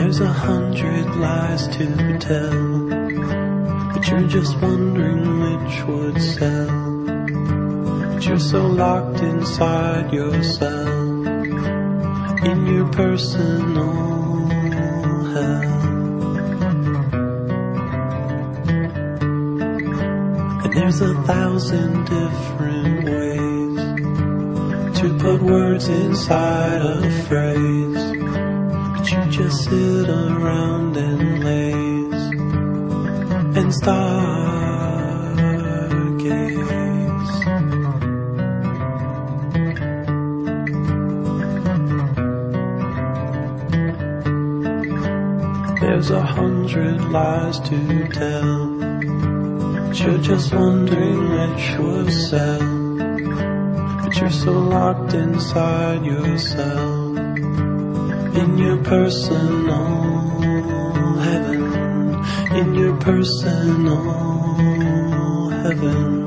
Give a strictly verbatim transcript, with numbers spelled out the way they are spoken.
there's a hundred lies to tell, but you're just wondering which would sell. But you're so locked inside yourself, in your personal hell. And there's a thousand different ways to put words inside a phrase, but you just sit around and laze and stargaze. There's a hundred lies to tell, but you're just wondering which will sell. But you're so locked inside yourself, in your personal heaven, in your personal heaven.